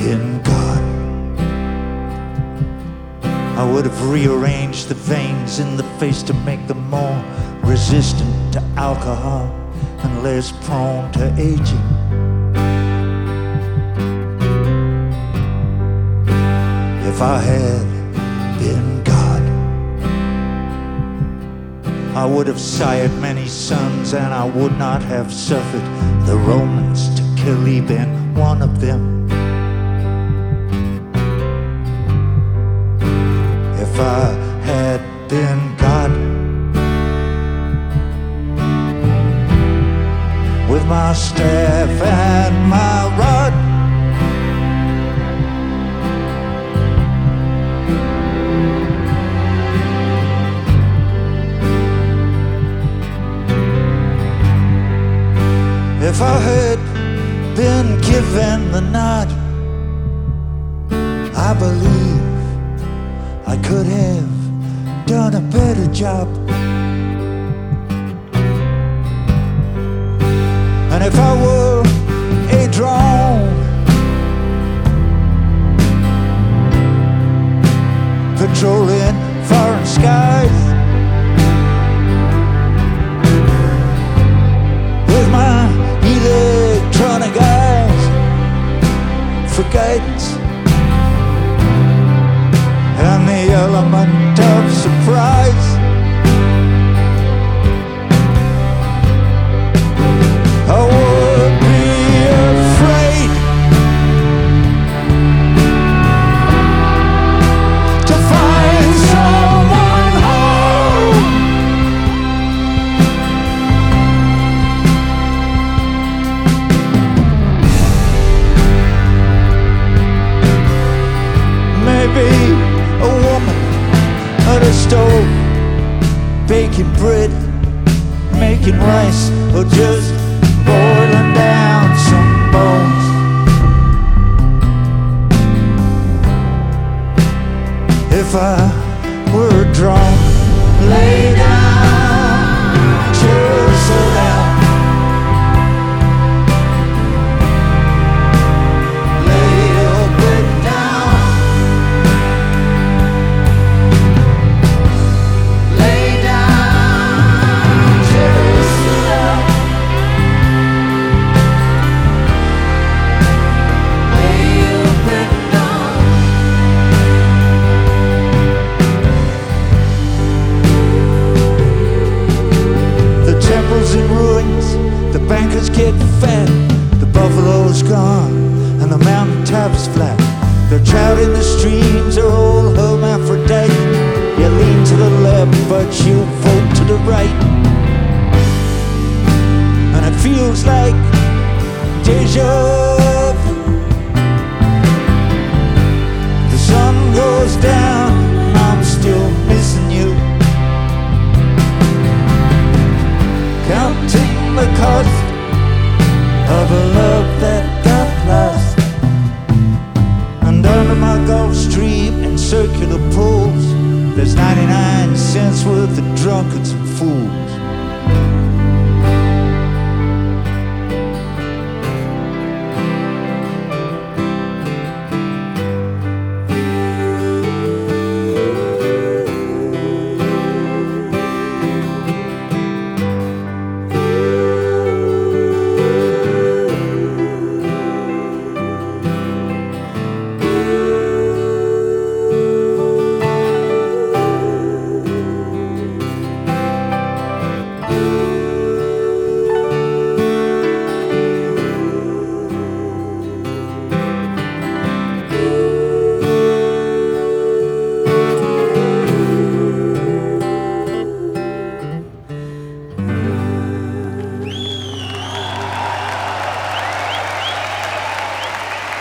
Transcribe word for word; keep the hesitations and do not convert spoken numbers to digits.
been God, I would have rearranged the veins in the face to make them more resistant to alcohol and less prone to aging. If I had been God, I would have sired many sons, and I would not have suffered the Romans to kill even one of them. If I had been God, with my staff and my rod, if I had been given the nod, I believe I could have done a better job. And if I were a drone patrolling foreign skies with my electronic eyes for guidance and the element of surprise, I would be afraid to find someone home. Maybe a woman at a stove, baking bread, making rice, or just boiling down some bones. If I were a drone, lay down, Jerusalem, lay your bed down, lay down, Jerusalem, lay your bed down. The temple's in ruins, the bankers get fat, the buffalo's gone, and the mountaintop's flat. The trout in the streams are all hermaphrodite. You lean to the left, but you vote to the right. And it feels like deja vu. The sun goes down, and I'm still missing you. Counting the cost of a love that got lost. And under my Gulf Stream and circular pools, there's ninety-nine cents worth of drunkards and fools.